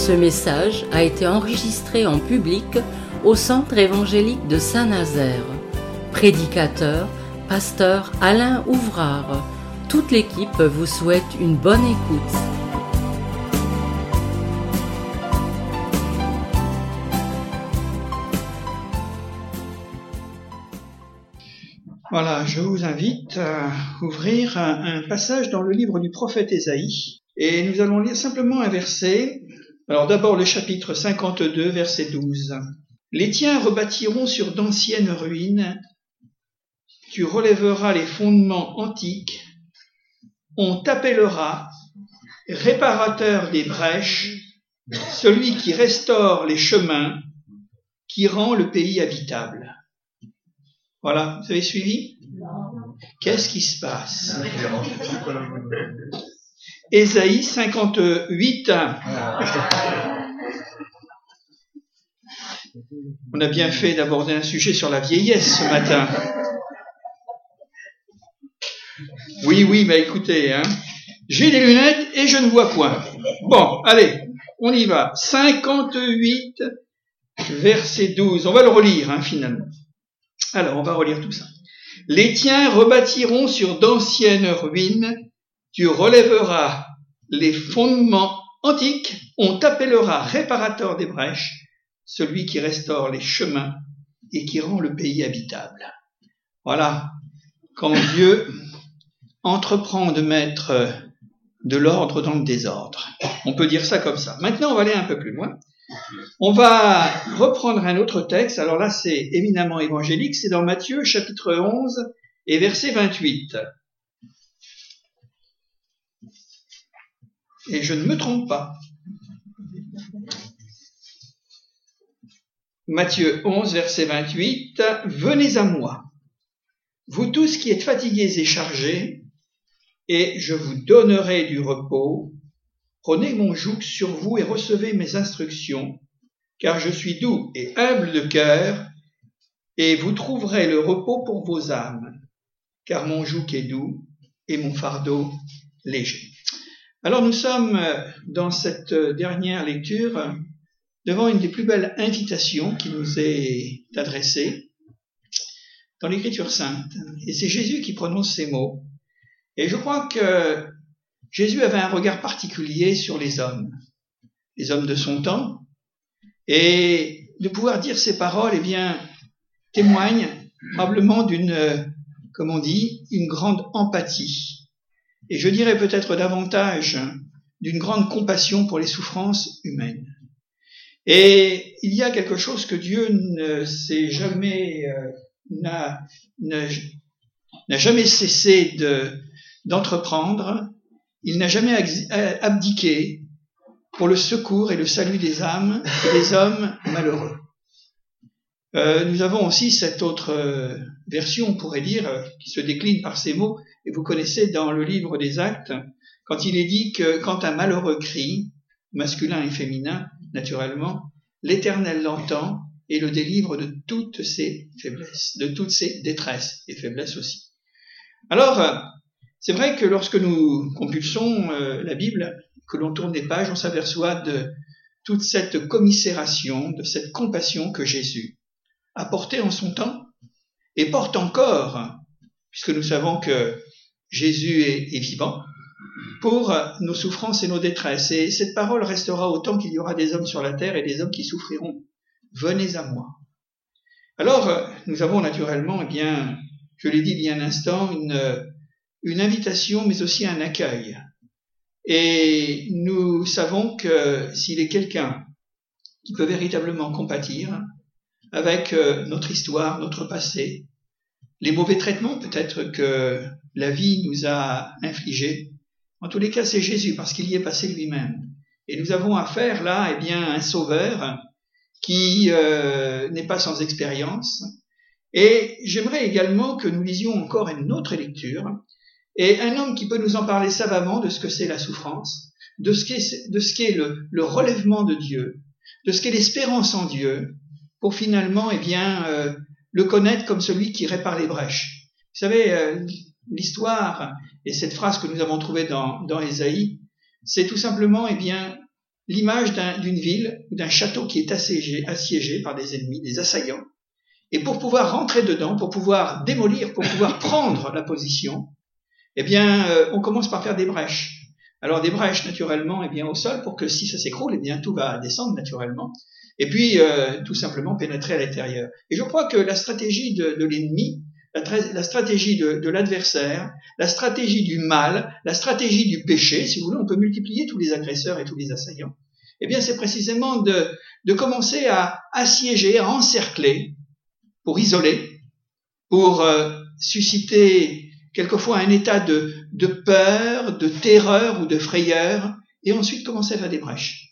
Ce message a été enregistré en public au Centre évangélique de Saint-Nazaire. Prédicateur, pasteur Alain Ouvrard. Toute l'équipe vous souhaite une bonne écoute. Voilà, je vous invite à ouvrir un passage dans le livre du prophète Ésaïe. Et nous allons lire simplement un verset. Alors d'abord le chapitre 52, verset 12. « Les tiens rebâtiront sur d'anciennes ruines, tu relèveras les fondements antiques, on t'appellera réparateur des brèches, celui qui restaure les chemins, qui rend le pays habitable. » Voilà, vous avez suivi ? Qu'est-ce qui se passe ? Ésaïe 58. On a bien fait d'aborder un sujet sur la vieillesse ce matin. Oui, mais écoutez, j'ai des lunettes et je ne vois point. Bon, allez, on y va. 58, verset 12. On va le relire, finalement. Alors, on va relire tout ça. « Les tiens rebâtiront sur d'anciennes ruines, tu relèveras les fondements antiques, on t'appellera réparateur des brèches, celui qui restaure les chemins et qui rend le pays habitable. » Voilà, quand Dieu entreprend de mettre de l'ordre dans le désordre. On peut dire ça comme ça. Maintenant, on va aller un peu plus loin. On va reprendre un autre texte. Alors là, c'est éminemment évangélique. C'est dans Matthieu, chapitre 11 et verset 28. Et je ne me trompe pas. Matthieu 11, verset 28. « Venez à moi, vous tous qui êtes fatigués et chargés, et je vous donnerai du repos. Prenez mon joug sur vous et recevez mes instructions, car je suis doux et humble de cœur, et vous trouverez le repos pour vos âmes, car mon joug est doux et mon fardeau léger. » Alors nous sommes dans cette dernière lecture devant une des plus belles invitations qui nous est adressée dans l'Écriture sainte. Et c'est Jésus qui prononce ces mots. Et je crois que Jésus avait un regard particulier sur les hommes de son temps, et de pouvoir dire ces paroles, témoigne probablement d'une, comme on dit, une grande empathie. Et je dirais peut-être davantage d'une grande compassion pour les souffrances humaines. Et il y a quelque chose que Dieu n'a jamais cessé d'entreprendre. Il n'a jamais abdiqué pour le secours et le salut des âmes et des hommes malheureux. Nous avons aussi cette autre version, on pourrait dire, qui se décline par ces mots, et vous connaissez dans le livre des Actes, quand il est dit que quand un malheureux crie, masculin et féminin, naturellement, l'Éternel l'entend et le délivre de toutes ses faiblesses, de toutes ses détresses et faiblesses aussi. Alors, c'est vrai que lorsque nous compulsons la Bible, que l'on tourne les pages, on s'aperçoit de toute cette commisération, de cette compassion que Jésus a portée en son temps et porte encore, puisque nous savons que Jésus est vivant, pour nos souffrances et nos détresses. Et cette parole restera autant qu'il y aura des hommes sur la terre et des hommes qui souffriront. Venez à moi. Alors, nous avons naturellement, je l'ai dit il y a un instant, une invitation, mais aussi un accueil. Et nous savons que s'il est quelqu'un qui peut véritablement compatir avec notre histoire, notre passé, les mauvais traitements peut-être que la vie nous a infligés, en tous les cas c'est Jésus, parce qu'il y est passé lui-même. Et nous avons affaire là, à un sauveur qui n'est pas sans expérience. Et j'aimerais également que nous lisions encore une autre lecture, et un homme qui peut nous en parler savamment de ce que c'est la souffrance, de ce qu'est le relèvement de Dieu, de ce qu'est l'espérance en Dieu, pour finalement, le connaître comme celui qui répare les brèches. Vous savez, l'histoire, et cette phrase que nous avons trouvée dans Ésaïe, c'est tout simplement, l'image d'une ville ou d'un château qui est assiégé par des ennemis, des assaillants. Et pour pouvoir rentrer dedans, pour pouvoir démolir, pour pouvoir prendre la position, eh bien, on commence par faire des brèches. Alors des brèches naturellement, eh bien, au sol, pour que si ça s'écroule, eh bien, tout va descendre naturellement. Et puis, tout simplement pénétrer à l'intérieur. Et je crois que la stratégie de l'ennemi, la stratégie de l'adversaire, la stratégie du mal, la stratégie du péché, si vous voulez, on peut multiplier tous les agresseurs et tous les assaillants. Eh bien, c'est précisément de commencer à assiéger, à encercler, pour isoler, pour susciter quelquefois un état de peur, de terreur ou de frayeur, et ensuite commencer à faire des brèches.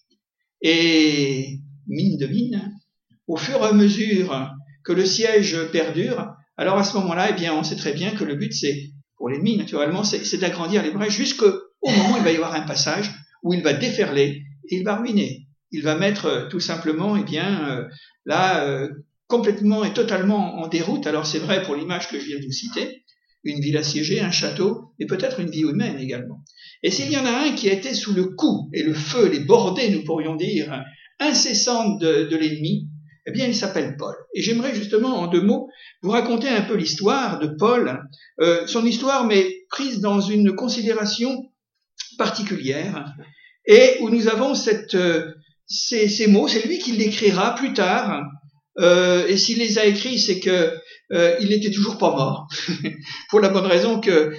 Et mine de mine, au fur et à mesure que le siège perdure, alors à ce moment-là, eh bien, on sait très bien que le but, c'est, pour l'ennemi naturellement, c'est d'agrandir les brèches jusqu'au moment où il va y avoir un passage où il va déferler et il va ruiner. Il va mettre tout simplement, eh bien, complètement et totalement en déroute. Alors c'est vrai pour l'image que je viens de vous citer, une ville assiégée, un château, et peut-être une vie humaine également. Et s'il y en a un qui a été sous le coup et le feu, les bordées, nous pourrions dire, incessantes de l'ennemi, eh bien il s'appelle Paul. Et j'aimerais justement, en 2 mots, vous raconter un peu l'histoire de Paul, son histoire, mais prise dans une considération particulière, et où nous avons ces mots, c'est lui qui l'écrira plus tard, et s'il les a écrits, c'est que il n'était toujours pas mort, pour la bonne raison que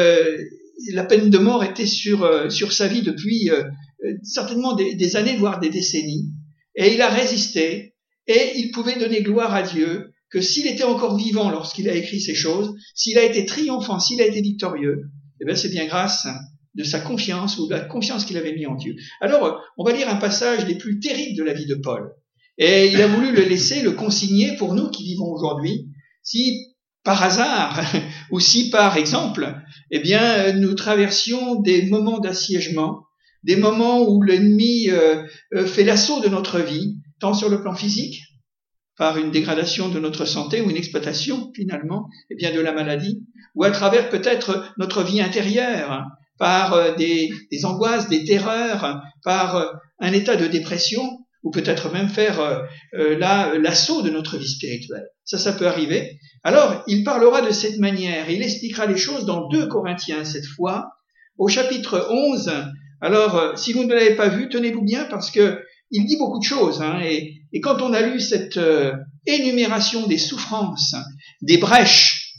la peine de mort était sur sa vie depuis certainement des années, voire des décennies, et il a résisté, et il pouvait donner gloire à Dieu, que s'il était encore vivant lorsqu'il a écrit ces choses, s'il a été triomphant, s'il a été victorieux, eh bien c'est bien grâce de sa confiance ou de la confiance qu'il avait mis en Dieu. Alors, on va lire un passage des plus terribles de la vie de Paul. Et il a voulu le laisser, le consigner pour nous qui vivons aujourd'hui. Si par hasard, ou si par exemple, eh bien, nous traversions des moments d'assiégement, des moments où l'ennemi fait l'assaut de notre vie, tant sur le plan physique, par une dégradation de notre santé ou une exploitation, finalement, eh bien, de la maladie, ou à travers peut-être notre vie intérieure, par des angoisses, des terreurs, par un état de dépression, ou peut-être même faire l'assaut de notre vie spirituelle. Ça peut arriver. Alors, il parlera de cette manière, il expliquera les choses dans 2 Corinthiens cette fois, au chapitre 11. Alors, si vous ne l'avez pas vu, tenez-vous bien parce que il dit beaucoup de choses, hein, et quand on a lu cette énumération des souffrances, des brèches,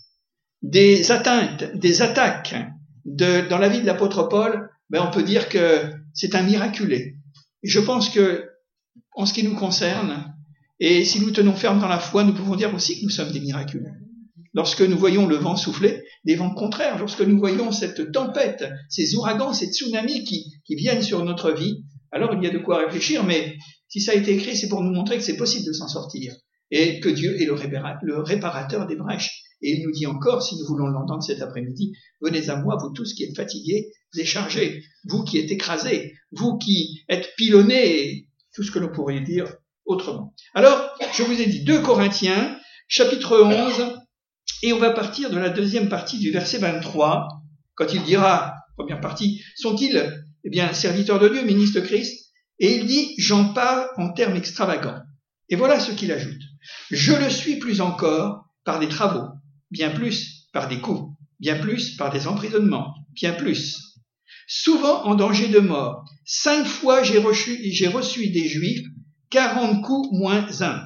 des atteintes, des attaques dans la vie de l'apôtre Paul, ben on peut dire que c'est un miraculé. Et je pense que, en ce qui nous concerne, et si nous tenons ferme dans la foi, nous pouvons dire aussi que nous sommes des miraculeux. Lorsque nous voyons le vent souffler, des vents contraires, lorsque nous voyons cette tempête, ces ouragans, ces tsunamis qui viennent sur notre vie, alors il y a de quoi réfléchir, mais si ça a été écrit, c'est pour nous montrer que c'est possible de s'en sortir, et que Dieu est le réparateur des brèches. Et il nous dit encore, si nous voulons l'entendre cet après-midi, venez à moi, vous tous qui êtes fatigués et chargés, vous qui êtes écrasés, vous qui êtes pilonnés, tout ce que nous pourrions dire autrement. Alors, je vous ai dit 2 Corinthiens, chapitre 11, et on va partir de la 2e partie du verset 23, quand il dira, première partie, sont-ils, eh bien, serviteurs de Dieu, ministres de Christ? Et il dit, j'en parle en termes extravagants. Et voilà ce qu'il ajoute. Je le suis plus encore par des travaux, bien plus par des coups, bien plus par des emprisonnements, bien plus. Souvent en danger de mort. 5 fois j'ai reçu des Juifs, 40 coups moins 1.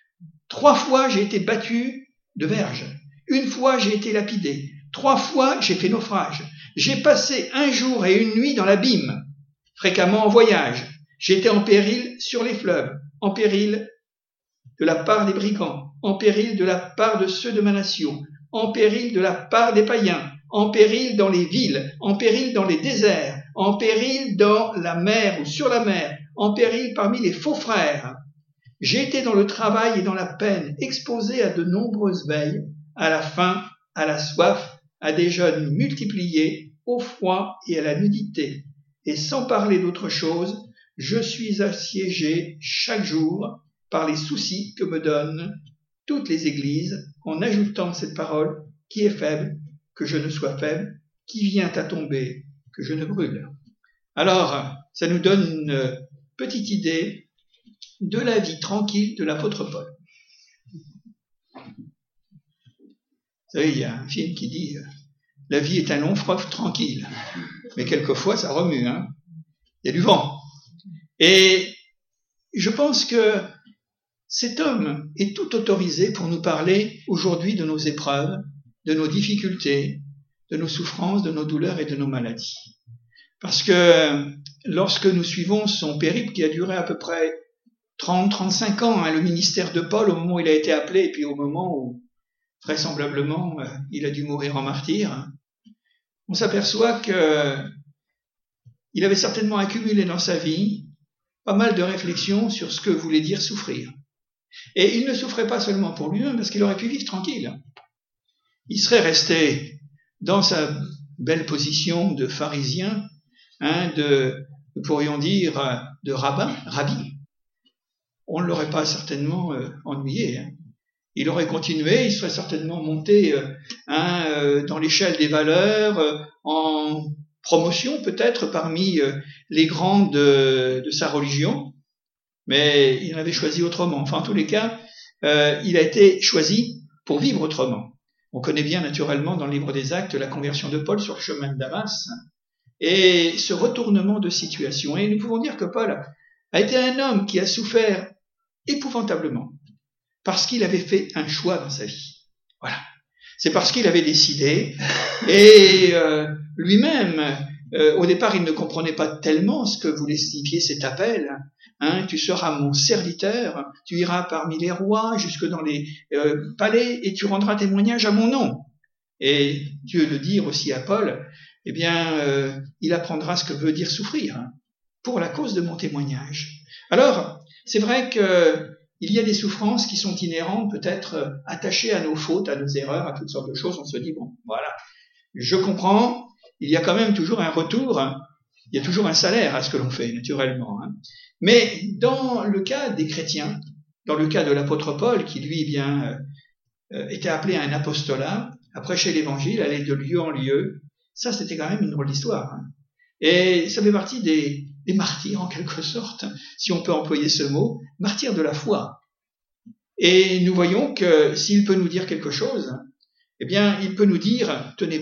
3 fois j'ai été battu de verge. 1 fois j'ai été lapidé. 3 fois j'ai fait naufrage. J'ai passé 1 jour et 1 nuit dans l'abîme, fréquemment en voyage. J'étais en péril sur les fleuves, en péril de la part des brigands, en péril de la part de ceux de ma nation, en péril de la part des païens, en péril dans les villes, en péril dans les déserts, en péril dans la mer ou sur la mer, en péril parmi les faux frères. J'ai été dans le travail et dans la peine, exposé à de nombreuses veilles, à la faim, à la soif, à des jeûnes multipliés, au froid et à la nudité. Et sans parler d'autre chose, je suis assiégé chaque jour par les soucis que me donnent toutes les églises, en ajoutant cette parole qui est faible, que je ne sois faible, qui vient à tomber, que je ne brûle. Alors, ça nous donne petite idée de la vie tranquille de l'apôtre Paul. Vous savez, il y a un film qui dit « La vie est un long fleuve tranquille ». Mais quelquefois, ça remue, hein. Il y a du vent. Et je pense que cet homme est tout autorisé pour nous parler aujourd'hui de nos épreuves, de nos difficultés, de nos souffrances, de nos douleurs et de nos maladies. Parce que lorsque nous suivons son périple qui a duré à peu près 30-35 ans, hein, le ministère de Paul, au moment où il a été appelé, et puis au moment où, vraisemblablement, il a dû mourir en martyr, on s'aperçoit que il avait certainement accumulé dans sa vie pas mal de réflexions sur ce que voulait dire souffrir. Et il ne souffrait pas seulement pour lui-même, parce qu'il aurait pu vivre tranquille. Il serait resté dans sa belle position de pharisien, hein, nous pourrions dire, de rabbi. On ne l'aurait pas certainement ennuyé. Hein. Il aurait continué, il serait certainement monté dans l'échelle des valeurs, en promotion peut-être parmi les grands de sa religion, mais il avait choisi autrement. Enfin, en tous les cas, il a été choisi pour vivre autrement. On connaît bien naturellement dans le livre des Actes la conversion de Paul sur le chemin de Damas et ce retournement de situation. Et nous pouvons dire que Paul a été un homme qui a souffert épouvantablement parce qu'il avait fait un choix dans sa vie. Voilà. C'est parce qu'il avait décidé et lui-même, au départ, il ne comprenait pas tellement ce que voulait signifier cet appel. Hein, tu seras mon serviteur, tu iras parmi les rois jusque dans les palais et tu rendras témoignage à mon nom. Et Dieu le dit aussi à Paul, eh bien, il apprendra ce que veut dire souffrir hein, pour la cause de mon témoignage. Alors, c'est vrai que il y a des souffrances qui sont inhérentes, peut-être attachées à nos fautes, à nos erreurs, à toutes sortes de choses. On se dit, bon, voilà, je comprends, il y a quand même toujours un retour, hein, il y a toujours un salaire à ce que l'on fait, naturellement. Hein. Mais dans le cas des chrétiens, dans le cas de l'apôtre Paul, qui lui, était appelé à un apostolat, à prêcher l'évangile, aller de lieu en lieu, ça c'était quand même une drôle d'histoire. Hein. Et ça fait partie des martyrs en quelque sorte, si on peut employer ce mot, martyrs de la foi. Et nous voyons que s'il peut nous dire quelque chose, eh bien il peut nous dire tenez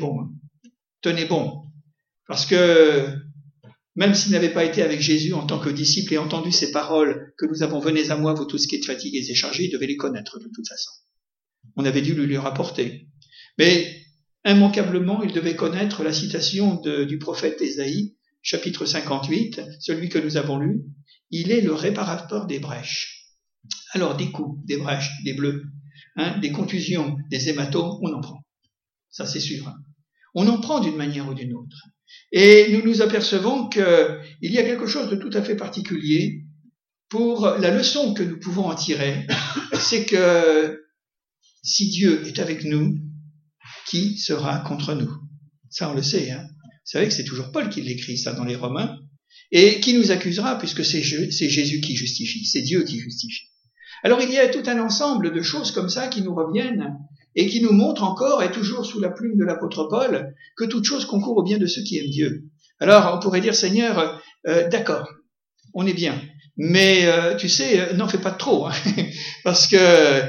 bon, parce que même s'il n'avait pas été avec Jésus en tant que disciple et entendu ces paroles que nous avons venez à moi vous tous qui êtes fatigués et chargés, il devait les connaître de toute façon. On avait dû lui rapporter. Mais immanquablement, il devait connaître la citation du prophète Ésaïe, chapitre 58, celui que nous avons lu, il est le réparateur des brèches. Alors, des coups, des brèches, des bleus, hein, des contusions, des hématomes, on en prend. Ça, c'est sûr. Hein. On en prend d'une manière ou d'une autre. Et nous nous apercevons qu'il y a quelque chose de tout à fait particulier pour la leçon que nous pouvons en tirer, c'est que si Dieu est avec nous, qui sera contre nous? Ça, on le sait, hein. Vous savez que c'est toujours Paul qui l'écrit, ça, dans les Romains. Et qui nous accusera, puisque c'est Jésus qui justifie, c'est Dieu qui justifie. Alors, il y a tout un ensemble de choses comme ça qui nous reviennent et qui nous montrent encore, et toujours sous la plume de l'apôtre Paul, que toute chose concourt au bien de ceux qui aiment Dieu. Alors, on pourrait dire, Seigneur, d'accord, on est bien, mais tu sais, n'en fais pas trop, hein, parce que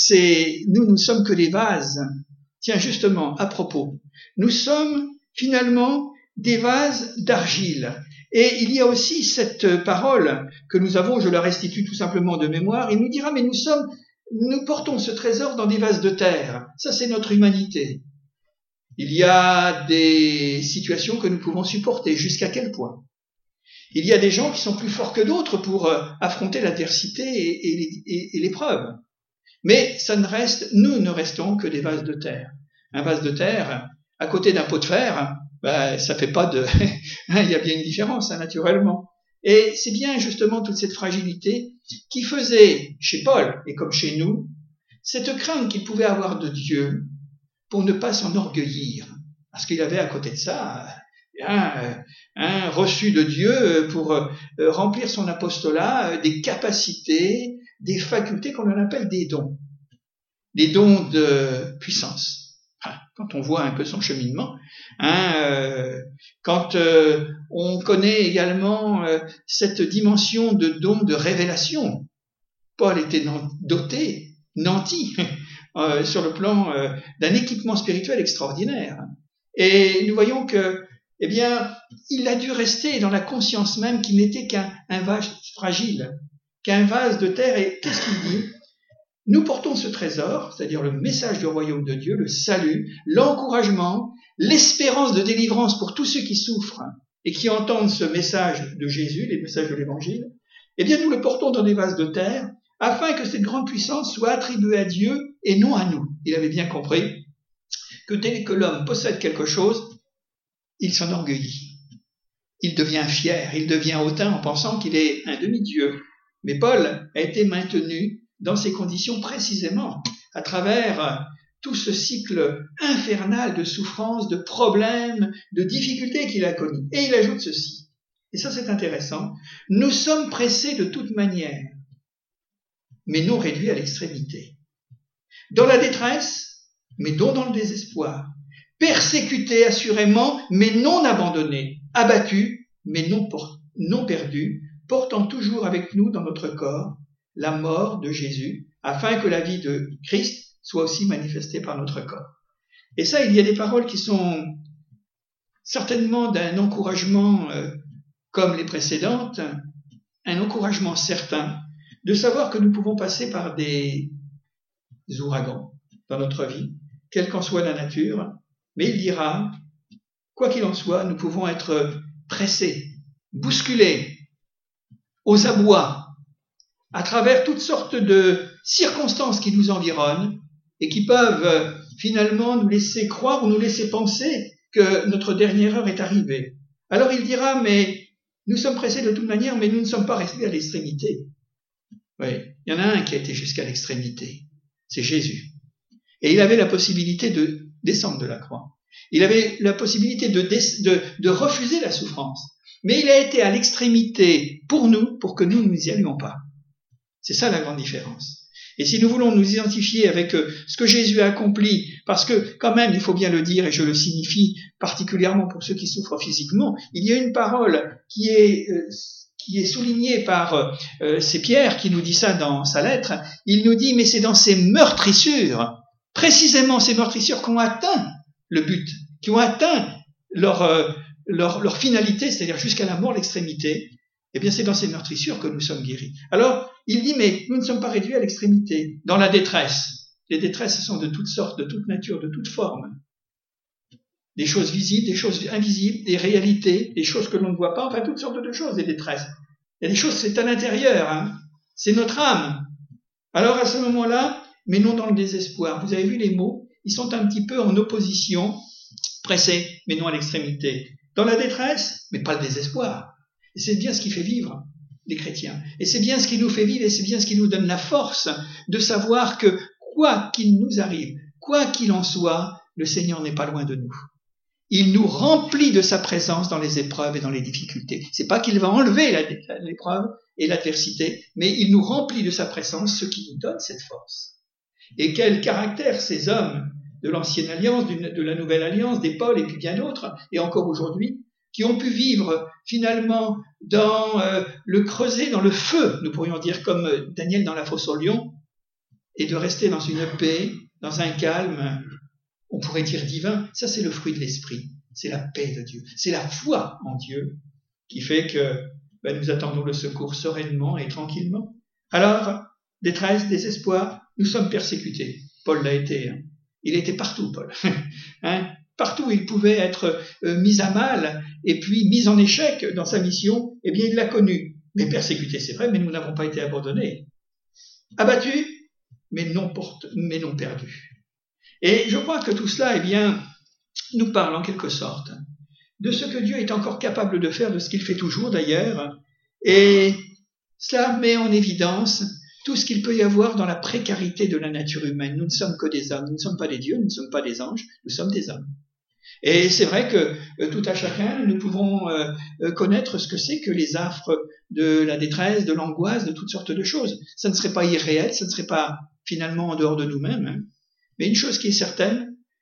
nous sommes que des vases. Tiens, justement, à propos, nous sommes finalement des vases d'argile. Et il y a aussi cette parole que nous avons, je la restitue tout simplement de mémoire, il nous dira, mais nous portons ce trésor dans des vases de terre. Ça, c'est notre humanité. Il y a des situations que nous pouvons supporter. Jusqu'à quel point? Il y a des gens qui sont plus forts que d'autres pour affronter l'adversité et l'épreuve. Mais nous ne restons que des vases de terre. Un vase de terre, à côté d'un pot de fer, ça fait pas de... Il y a bien une différence, hein, naturellement. Et c'est bien justement toute cette fragilité qui faisait, chez Paul et comme chez nous, cette crainte qu'il pouvait avoir de Dieu pour ne pas s'enorgueillir. Parce qu'il avait à côté de ça un reçu de Dieu pour remplir son apostolat, des capacités, des facultés qu'on appelle des dons. Des dons de puissance. quand on voit un peu son cheminement, quand on connaît également cette dimension de don de révélation. Paul était nanti sur le plan d'un équipement spirituel extraordinaire. Et nous voyons que, eh bien, il a dû rester dans la conscience même qu'il n'était qu'un vase fragile, qu'un vase de terre. Et qu'est-ce qu'il dit ? Nous portons ce trésor, c'est-à-dire le message du royaume de Dieu, le salut, l'encouragement, l'espérance de délivrance pour tous ceux qui souffrent et qui entendent ce message de Jésus, les messages de l'Évangile. Eh bien, nous le portons dans des vases de terre afin que cette grande puissance soit attribuée à Dieu et non à nous. Il avait bien compris que dès que l'homme possède quelque chose, il s'enorgueillit. Il devient fier, il devient hautain en pensant qu'il est un demi-dieu. Mais Paul a été maintenu dans ces conditions précisément, à travers tout ce cycle infernal de souffrances, de problèmes, de difficultés qu'il a connus. Et il ajoute ceci, et ça c'est intéressant, « Nous sommes pressés de toute manière, mais non réduits à l'extrémité. Dans la détresse, mais non dans le désespoir. Persécutés assurément, mais non abandonnés. Abattus, mais non perdus, portant toujours avec nous dans notre corps la mort de Jésus, afin que la vie de Christ soit aussi manifestée par notre corps. » Et ça, il y a des paroles qui sont certainement d'un encouragement comme les précédentes, un encouragement certain de savoir que nous pouvons passer par des ouragans dans notre vie, quelle qu'en soit la nature, mais il dira, quoi qu'il en soit, nous pouvons être pressés, bousculés, aux abois, à travers toutes sortes de circonstances qui nous environnent et qui peuvent finalement nous laisser croire ou nous laisser penser que notre dernière heure est arrivée. Alors il dira, mais nous sommes pressés de toute manière, mais nous ne sommes pas restés à l'extrémité. Oui, il y en a un qui a été jusqu'à l'extrémité, c'est Jésus. Et il avait la possibilité de descendre de la croix. Il avait la possibilité de refuser la souffrance. Mais il a été à l'extrémité pour nous, pour que nous ne nous y allions pas. C'est ça la grande différence. Et si nous voulons nous identifier avec ce que Jésus a accompli, parce que quand même, il faut bien le dire, et je le signifie particulièrement pour ceux qui souffrent physiquement, il y a une parole qui est soulignée par c'est Pierre qui nous dit ça dans sa lettre. Il nous dit, mais c'est dans ces meurtrissures, précisément ces meurtrissures qui ont atteint le but, qui ont atteint leur finalité, c'est-à-dire jusqu'à la mort, l'extrémité. Eh bien, c'est dans ces meurtrissures que nous sommes guéris. Alors, il dit, mais nous ne sommes pas réduits à l'extrémité, dans la détresse. Les détresses sont de toutes sortes, de toute nature, de toute forme. Des choses visibles, des choses invisibles, des réalités, des choses que l'on ne voit pas, enfin, toutes sortes de choses, des détresses. Il y a des choses, c'est à l'intérieur, c'est notre âme. Alors, à ce moment-là, mais non dans le désespoir. Vous avez vu les mots, ils sont un petit peu en opposition, pressés, mais non à l'extrémité. Dans la détresse, mais pas le désespoir. Et c'est bien ce qui fait vivre les chrétiens. Et c'est bien ce qui nous fait vivre et c'est bien ce qui nous donne la force de savoir que quoi qu'il nous arrive, quoi qu'il en soit, le Seigneur n'est pas loin de nous. Il nous remplit de sa présence dans les épreuves et dans les difficultés. C'est pas qu'il va enlever l'épreuve et l'adversité, mais il nous remplit de sa présence, ce qui nous donne cette force. Et quel caractère ces hommes de l'ancienne alliance, de la nouvelle alliance, des Paul et puis bien d'autres, et encore aujourd'hui, qui ont pu vivre finalement dans le creuset, dans le feu, nous pourrions dire comme Daniel dans la fosse au lion, et de rester dans une paix, dans un calme, on pourrait dire divin. Ça, c'est le fruit de l'esprit, c'est la paix de Dieu, c'est la foi en Dieu qui fait que nous attendons le secours sereinement et tranquillement. Alors, détresse, désespoir, nous sommes persécutés. Paul l'a été. Il était partout, Paul. Partout où il pouvait être mis à mal et puis mis en échec dans sa mission, eh bien, il l'a connu. Mais persécuté, c'est vrai, mais nous n'avons pas été abandonnés. Abattus, mais non perdus. Et je crois que tout cela, eh bien, nous parle en quelque sorte de ce que Dieu est encore capable de faire, de ce qu'il fait toujours d'ailleurs. Et cela met en évidence tout ce qu'il peut y avoir dans la précarité de la nature humaine. Nous ne sommes que des hommes, nous ne sommes pas des dieux, nous ne sommes pas des anges, nous sommes des hommes. Et c'est vrai que tout à chacun, nous pouvons connaître ce que c'est que les affres de la détresse, de l'angoisse, de toutes sortes de choses. Ça ne serait pas irréel, ça ne serait pas finalement en dehors de nous-mêmes. Mais une chose qui est certaine,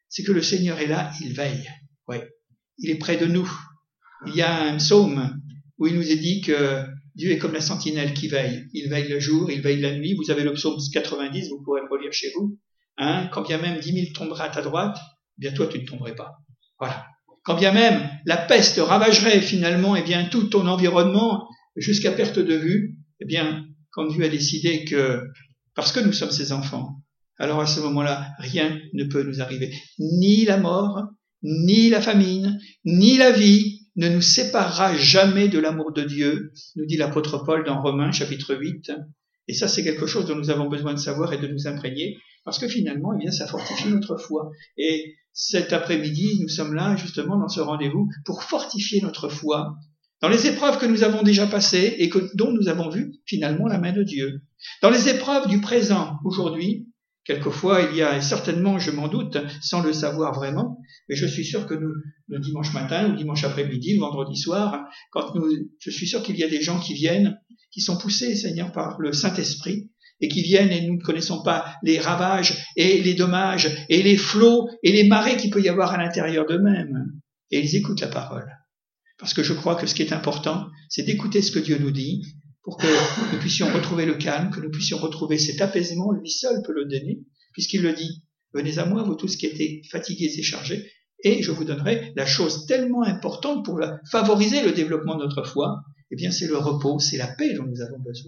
c'est que le Seigneur est là, il veille. Oui, il est près de nous. Il y a un psaume où il nous est dit que Dieu est comme la sentinelle qui veille. Il veille le jour, il veille la nuit. Vous avez le psaume 90, vous pourrez le relire chez vous. Quand bien même 10 000 tomberaient à ta droite, eh bien toi tu ne tomberais pas. Voilà. Quand bien même la peste ravagerait finalement tout ton environnement jusqu'à perte de vue, eh bien quand Dieu a décidé que, parce que nous sommes ses enfants, alors à ce moment-là, rien ne peut nous arriver. Ni la mort, ni la famine, ni la vie ne nous séparera jamais de l'amour de Dieu, nous dit l'apôtre Paul dans Romains chapitre 8. Et ça, c'est quelque chose dont nous avons besoin de savoir et de nous imprégner, parce que finalement, ça fortifie notre foi. Et cet après-midi, nous sommes là, justement, dans ce rendez-vous, pour fortifier notre foi, dans les épreuves que nous avons déjà passées et dont nous avons vu, finalement, la main de Dieu. Dans les épreuves du présent, aujourd'hui, quelquefois, il y a certainement, je m'en doute, sans le savoir vraiment, mais je suis sûr que le dimanche matin, ou dimanche après-midi, le vendredi soir, je suis sûr qu'il y a des gens qui viennent, qui sont poussés, Seigneur, par le Saint-Esprit, et qui viennent et nous ne connaissons pas les ravages et les dommages et les flots et les marées qu'il peut y avoir à l'intérieur d'eux-mêmes. Et ils écoutent la parole. Parce que je crois que ce qui est important, c'est d'écouter ce que Dieu nous dit, pour que nous puissions retrouver le calme, que nous puissions retrouver cet apaisement, lui seul peut le donner, puisqu'il le dit, venez à moi, vous tous qui étiez fatigués et chargés, et je vous donnerai la chose tellement importante pour favoriser le développement de notre foi, eh bien c'est le repos, c'est la paix dont nous avons besoin.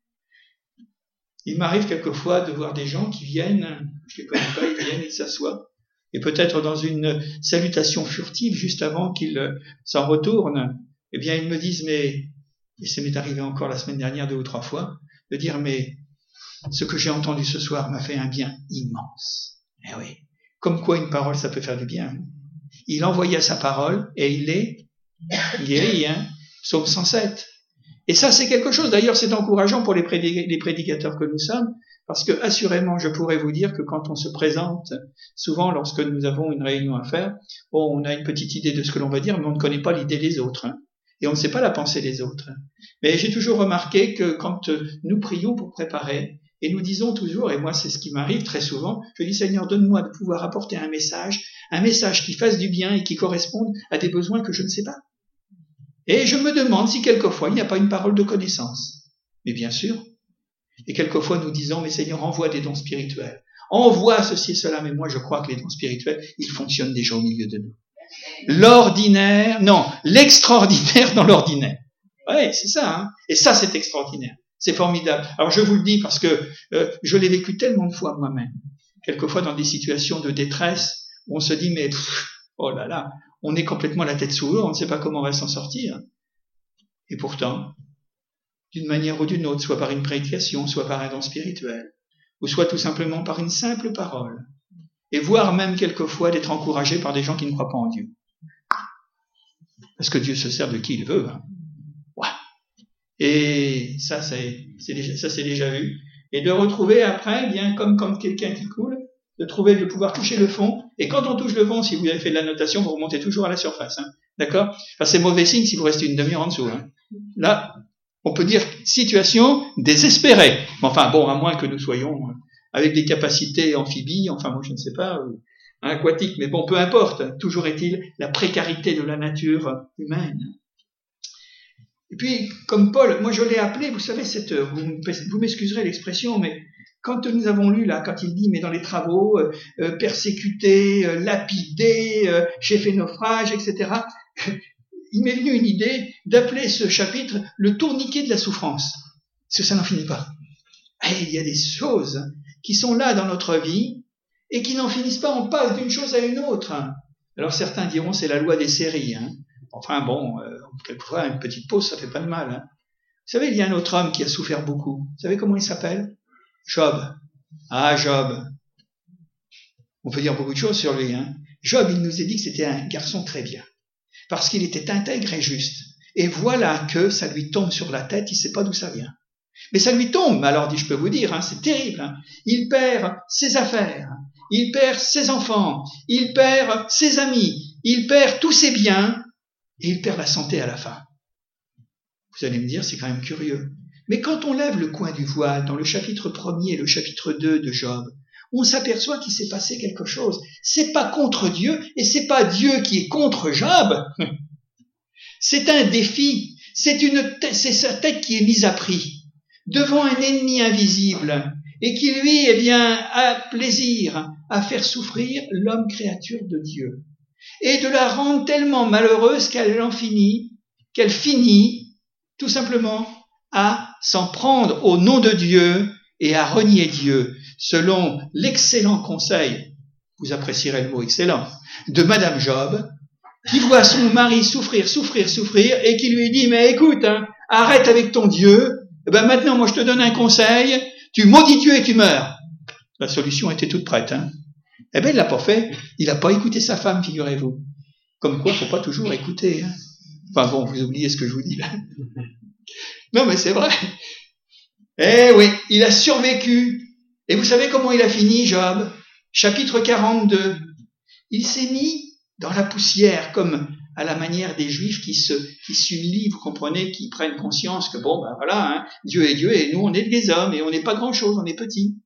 Il m'arrive quelquefois de voir des gens qui viennent, je les connais pas, ils viennent, ils s'assoient, et peut-être dans une salutation furtive juste avant qu'ils s'en retournent, eh bien ils me disent, mais, et ça m'est arrivé encore la semaine dernière 2 ou 3 fois, de dire, mais ce que j'ai entendu ce soir m'a fait un bien immense. Eh oui, comme quoi une parole ça peut faire du bien. Il envoya sa parole et il est guéri, Psaume 107. Et ça, c'est quelque chose, d'ailleurs, c'est encourageant pour les prédicateurs que nous sommes, parce que, assurément, je pourrais vous dire que quand on se présente, souvent, lorsque nous avons une réunion à faire, on a une petite idée de ce que l'on va dire, mais on ne connaît pas l'idée des autres, et on ne sait pas la pensée des autres. Mais j'ai toujours remarqué que quand nous prions pour préparer, et nous disons toujours, et moi, c'est ce qui m'arrive très souvent, je dis, Seigneur, donne-moi de pouvoir apporter un message qui fasse du bien et qui corresponde à des besoins que je ne sais pas. Et je me demande si quelquefois il n'y a pas une parole de connaissance. Mais bien sûr. Et quelquefois nous disons, mais Seigneur, envoie des dons spirituels. Envoie ceci et cela, mais moi je crois que les dons spirituels, ils fonctionnent déjà au milieu de nous. L'extraordinaire dans l'ordinaire. Ouais, c'est ça, Et ça, c'est extraordinaire. C'est formidable. Alors je vous le dis parce que je l'ai vécu tellement de fois moi-même. Quelquefois dans des situations de détresse, où on se dit, mais oh là là, on est complètement la tête sous l'eau, on ne sait pas comment on va s'en sortir. Et pourtant, d'une manière ou d'une autre, soit par une prédication, soit par un don spirituel, ou soit tout simplement par une simple parole, et voire même quelquefois d'être encouragé par des gens qui ne croient pas en Dieu. Parce que Dieu se sert de qui il veut. Ouais. Et ça, c'est déjà vu. Et de retrouver après, bien comme quelqu'un qui coule, de pouvoir toucher le fond. Et quand on touche le fond, si vous avez fait de la notation, vous remontez toujours à la surface. D'accord ? Enfin, c'est mauvais signe si vous restez une demi-heure en dessous. Là, on peut dire situation désespérée. Mais enfin, bon, à moins que nous soyons avec des capacités amphibies, enfin, moi, je ne sais pas, aquatiques, mais bon, peu importe. Toujours est-il la précarité de la nature humaine. Et puis, comme Paul, moi, je l'ai appelé, vous savez, vous m'excuserez l'expression, mais quand nous avons lu, là, quand il dit, mais dans les travaux, persécuté, lapidé, j'ai fait naufrage, etc., il m'est venu une idée d'appeler ce chapitre le tourniquet de la souffrance. Parce que ça n'en finit pas. Et il y a des choses qui sont là dans notre vie et qui n'en finissent pas, on passe d'une chose à une autre. Alors certains diront, c'est la loi des séries. Enfin bon, quelquefois, une petite pause, ça fait pas de mal. Vous savez, il y a un autre homme qui a souffert beaucoup. Vous savez comment il s'appelle ? Job. Ah, Job. On peut dire beaucoup de choses sur lui. Job, il nous a dit que c'était un garçon très bien. Parce qu'il était intègre et juste. Et voilà que ça lui tombe sur la tête, il ne sait pas d'où ça vient. Mais ça lui tombe, alors je peux vous dire, c'est terrible. Il perd ses affaires, il perd ses enfants, il perd ses amis, il perd tous ses biens, et il perd la santé à la fin. Vous allez me dire, c'est quand même curieux. Mais quand on lève le coin du voile dans le chapitre 1er et le chapitre 2 de Job, on s'aperçoit qu'il s'est passé quelque chose. C'est pas contre Dieu, et c'est pas Dieu qui est contre Job. C'est un défi, c'est sa tête qui est mise à prix devant un ennemi invisible et qui lui, a plaisir à faire souffrir l'homme créature de Dieu et de la rendre tellement malheureuse qu'elle finit tout simplement à s'en prendre au nom de Dieu et à renier Dieu, selon l'excellent conseil, vous apprécierez le mot excellent, de Madame Job, qui voit son mari souffrir, et qui lui dit, mais écoute, arrête avec ton Dieu, maintenant moi je te donne un conseil, tu maudis Dieu et tu meurs. La solution était toute prête. Il l'a pas fait, il n'a pas écouté sa femme, figurez-vous. Comme quoi, faut pas toujours écouter. Enfin bon, vous oubliez ce que je vous dis là. Non mais c'est vrai. Eh oui, il a survécu. Et vous savez comment il a fini, Job? Chapitre 42. Il s'est mis dans la poussière, comme à la manière des Juifs qui s'humilient, vous comprenez, qui prennent conscience que Dieu est Dieu et nous on est des hommes et on n'est pas grand-chose, on est petits.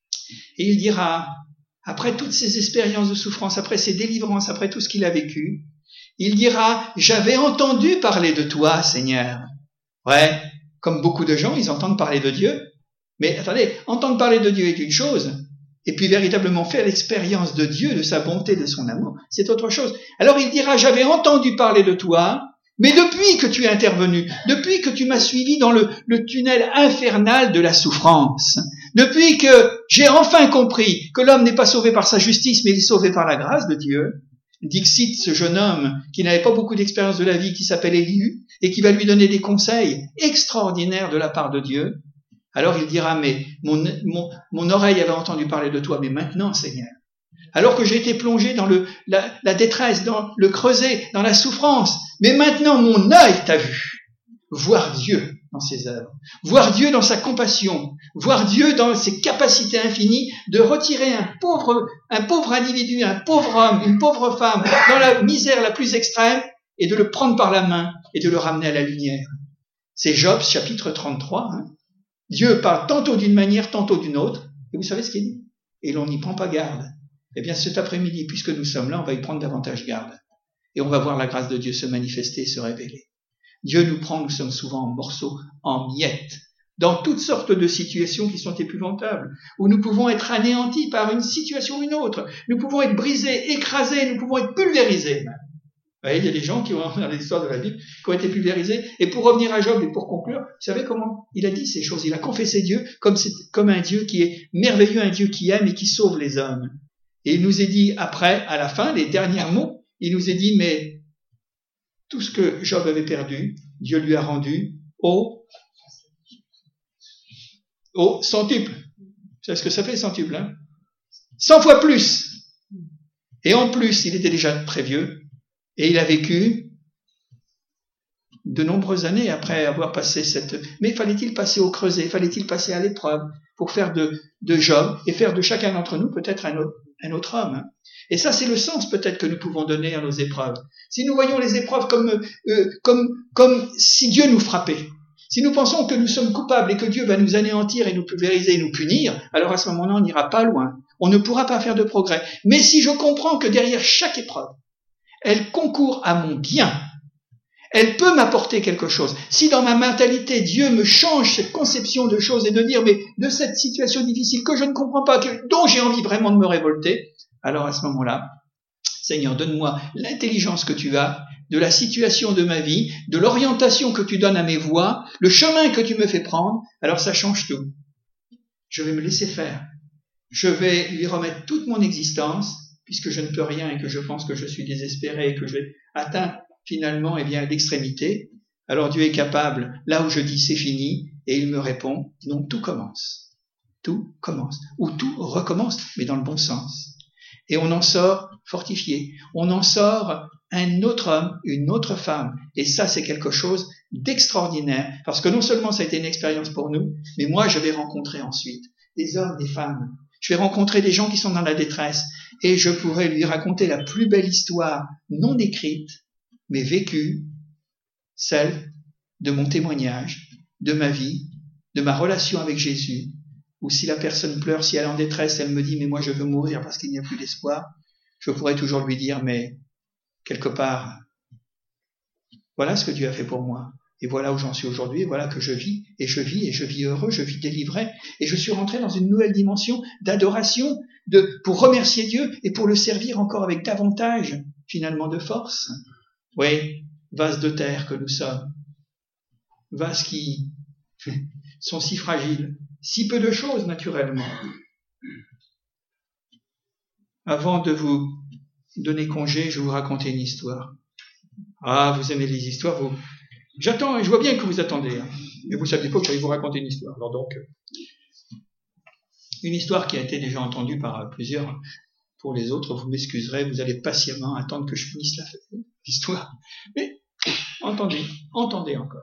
Et il dira, après toutes ces expériences de souffrance, après ces délivrances, après tout ce qu'il a vécu, il dira, j'avais entendu parler de toi, Seigneur. Ouais, comme beaucoup de gens, ils entendent parler de Dieu. Mais attendez, entendre parler de Dieu est une chose, et puis véritablement faire l'expérience de Dieu, de sa bonté, de son amour, c'est autre chose. Alors il dira, j'avais entendu parler de toi, mais depuis que tu es intervenu, depuis que tu m'as suivi dans le tunnel infernal de la souffrance, depuis que j'ai enfin compris que l'homme n'est pas sauvé par sa justice, mais il est sauvé par la grâce de Dieu, dixit ce jeune homme qui n'avait pas beaucoup d'expérience de la vie, qui s'appelle Élie, et qui va lui donner des conseils extraordinaires de la part de Dieu. Alors il dira, mais mon oreille avait entendu parler de toi, mais maintenant, Seigneur, alors que j'ai été plongé dans la détresse, dans le creuset, dans la souffrance, mais maintenant mon œil t'a vu. Voir Dieu dans ses œuvres, voir Dieu dans sa compassion, voir Dieu dans ses capacités infinies de retirer un pauvre individu, un pauvre homme, une pauvre femme, dans la misère la plus extrême, et de le prendre par la main et de le ramener à la lumière. C'est Job, chapitre 33, Dieu parle tantôt d'une manière, tantôt d'une autre. Et vous savez ce qu'il dit? Et l'on n'y prend pas garde. Eh bien, cet après-midi, puisque nous sommes là, on va y prendre davantage garde. Et on va voir la grâce de Dieu se manifester et se révéler. Dieu nous prend, nous sommes souvent en morceaux, en miettes, dans toutes sortes de situations qui sont épouvantables, où nous pouvons être anéantis par une situation ou une autre. Nous pouvons être brisés, écrasés, nous pouvens être pulvérisés. Vous voyez, il y a des gens qui ont, dans l'histoire de la Bible, qui ont été pulvérisés. Et pour revenir à Job et pour conclure, vous savez comment il a dit ces choses? Il a confessé Dieu comme un Dieu qui est merveilleux, un Dieu qui aime et qui sauve les hommes. Et il nous est dit après, à la fin, les derniers mots, il nous est dit, mais tout ce que Job avait perdu, Dieu lui a rendu au centuple. Vous savez ce que ça fait, centuple, 100 fois plus. Et en plus, il était déjà très vieux. Et il a vécu de nombreuses années après avoir passé Mais fallait-il passer au creuset, fallait-il passer à l'épreuve pour faire de Job et faire de chacun d'entre nous peut-être un autre homme. Et ça, c'est le sens peut-être que nous pouvons donner à nos épreuves. Si nous voyons les épreuves comme si Dieu nous frappait, si nous pensons que nous sommes coupables et que Dieu va nous anéantir et nous pulvériser et nous punir, alors à ce moment-là, on n'ira pas loin. On ne pourra pas faire de progrès. Mais si je comprends que derrière chaque épreuve, elle concourt à mon bien, elle peut m'apporter quelque chose. Si dans ma mentalité, Dieu me change cette conception de choses et de dire, mais de cette situation difficile que je ne comprends pas, dont j'ai envie vraiment de me révolter, alors à ce moment-là, Seigneur, donne-moi l'intelligence que tu as de la situation de ma vie, de l'orientation que tu donnes à mes voies, le chemin que tu me fais prendre, alors ça change tout. Je vais me laisser faire. Je vais lui remettre toute mon existence, puisque je ne peux rien et que je pense que je suis désespéré et que je vais atteindre finalement l'extrémité, alors Dieu est capable, là où je dis c'est fini, et il me répond, non, tout commence. Tout commence. Ou tout recommence, mais dans le bon sens. Et on en sort fortifié. On en sort un autre homme, une autre femme. Et ça, c'est quelque chose d'extraordinaire, parce que non seulement ça a été une expérience pour nous, mais moi, je vais rencontrer ensuite des hommes, des femmes. Je vais rencontrer des gens qui sont dans la détresse et je pourrai lui raconter la plus belle histoire non écrite, mais vécue, celle de mon témoignage, de ma vie, de ma relation avec Jésus ou si la personne pleure, si elle est en détresse, elle me dit « mais moi je veux mourir parce qu'il n'y a plus d'espoir », je pourrais toujours lui dire « mais quelque part, voilà ce que Dieu a fait pour moi, et voilà où j'en suis aujourd'hui, et voilà que je vis, et je vis heureux, je vis délivré, et je suis rentré dans une nouvelle dimension d'adoration, pour remercier Dieu, et pour le servir encore avec davantage, finalement, de force. » Oui, vases de terre que nous sommes, vases qui sont si fragiles, si peu de choses naturellement. Avant de vous donner congé, je vais vous raconter une histoire. Ah, vous aimez les histoires, vous. J'attends, je vois bien que vous attendez, hein. Mais vous savez pas que je vais vous raconter une histoire. Alors donc, une histoire qui a été déjà entendue par plusieurs. Pour les autres, vous m'excuserez, vous allez patiemment attendre que je finisse l'histoire. Mais entendez encore.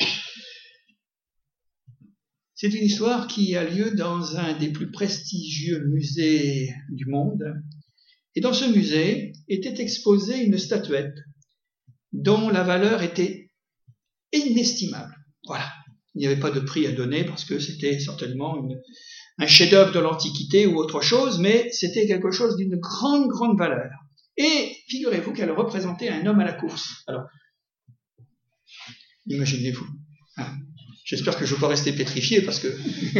C'est une histoire qui a lieu dans un des plus prestigieux musées du monde. Et dans ce musée était exposée une statuette dont la valeur était inestimable. Voilà. Il n'y avait pas de prix à donner parce que c'était certainement un chef-d'œuvre de l'Antiquité ou autre chose, mais c'était quelque chose d'une grande, grande valeur. Et figurez-vous qu'elle représentait un homme à la course. Alors, imaginez-vous. J'espère que je ne vais pas rester pétrifié parce que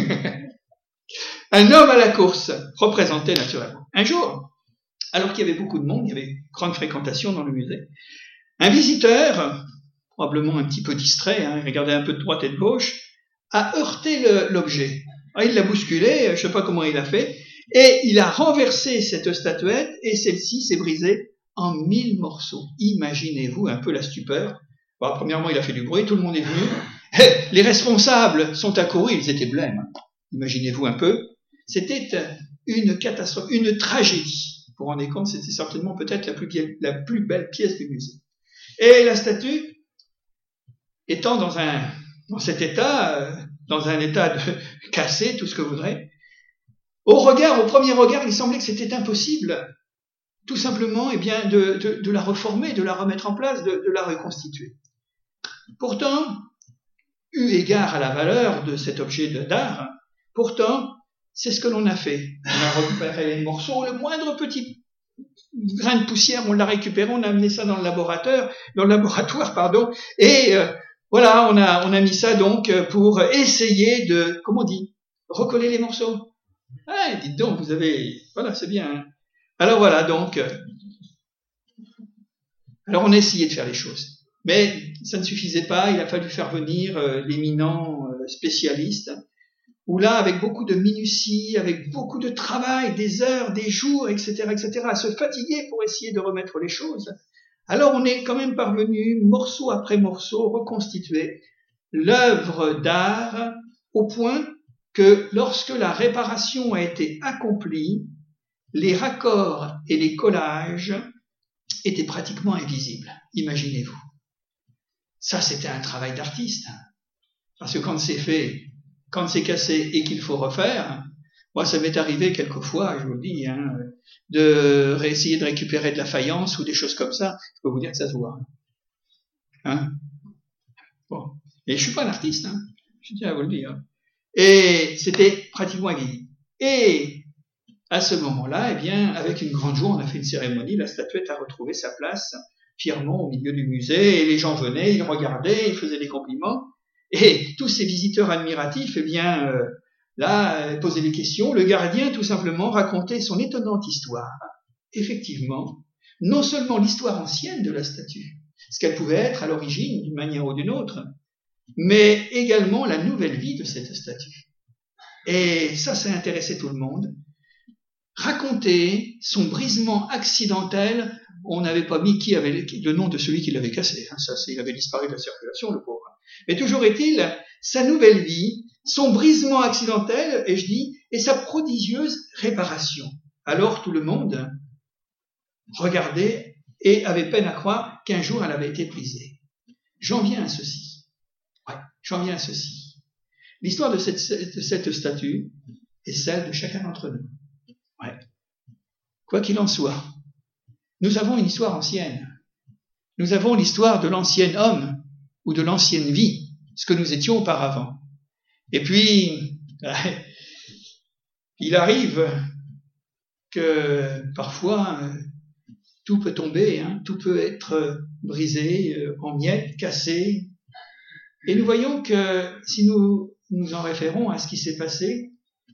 un homme à la course représentait naturellement. Un jour, alors qu'il y avait beaucoup de monde, il y avait une grande fréquentation dans le musée, un visiteur, probablement un petit peu distrait, il regardait un peu de droite et de gauche, a heurté l'objet. Il l'a bousculé, je ne sais pas comment il a fait, et il a renversé cette statuette, et celle-ci s'est brisée en 1000 morceaux. Imaginez-vous un peu la stupeur. Bon, premièrement, il a fait du bruit, tout le monde est venu. Les responsables sont accourus, ils étaient blêmes. Imaginez-vous un peu. C'était une catastrophe, une tragédie. Vous vous rendez compte, c'était certainement peut-être la plus belle pièce du musée. Et la statue, étant dans cet état, dans un état de cassé, tout ce que vous voudrez, au premier regard, il semblait que c'était impossible, tout simplement, de la reformer, de la remettre en place, de la reconstituer. Pourtant, eu égard à la valeur de cet objet d'art, pourtant, c'est ce que l'on a fait. On a récupéré les morceaux, le moindre petit grain de poussière, on l'a récupéré, on a amené ça dans le laboratoire, et voilà, on a mis ça donc pour essayer de, comment on dit, recoller les morceaux. Ah, dites donc, voilà, c'est bien. Hein. Alors voilà, donc, alors on a essayé de faire les choses. Mais ça ne suffisait pas, il a fallu faire venir d'éminents spécialistes, où là, avec beaucoup de minutie, avec beaucoup de travail, des heures, des jours, etc., à se fatiguer pour essayer de remettre les choses, alors on est quand même parvenu, morceau après morceau, reconstituer l'œuvre d'art au point que lorsque la réparation a été accomplie, les raccords et les collages étaient pratiquement invisibles. Imaginez-vous. Ça, c'était un travail d'artiste. Parce que quand c'est fait, quand c'est cassé et qu'il faut refaire, moi, ça m'est arrivé quelquefois, je vous le dis, de essayer de récupérer de la faïence ou des choses comme ça. Je peux vous dire que ça se voit. Bon. Et je suis pas un artiste, je tiens à vous le dire. Et c'était pratiquement invisible. Et à ce moment-là, avec une grande joie, on a fait une cérémonie, la statuette a retrouvé sa place fièrement au milieu du musée, et les gens venaient, ils regardaient, ils faisaient des compliments, et tous ces visiteurs admiratifs, posaient des questions. Le gardien, tout simplement, racontait son étonnante histoire. Effectivement, non seulement l'histoire ancienne de la statue, ce qu'elle pouvait être à l'origine, d'une manière ou d'une autre, mais également la nouvelle vie de cette statue. Et ça a intéressé tout le monde. Raconter son brisement accidentel, on n'avait pas mis qui avait le nom de celui qui l'avait cassé. Il avait disparu de la circulation, le pauvre. Mais toujours est-il, sa nouvelle vie, son brisement accidentel, et sa prodigieuse réparation. Alors tout le monde regardait et avait peine à croire qu'un jour elle avait été brisée. J'en viens à ceci. L'histoire de cette statue est celle de chacun d'entre nous. Quoi qu'il en soit, nous avons une histoire ancienne. Nous avons l'histoire de l'ancien homme ou de l'ancienne vie, ce que nous étions auparavant. Et puis, Il arrive que parfois tout peut tomber, tout peut être brisé, en miettes, cassé. Et nous voyons que si nous nous en référons à ce qui s'est passé,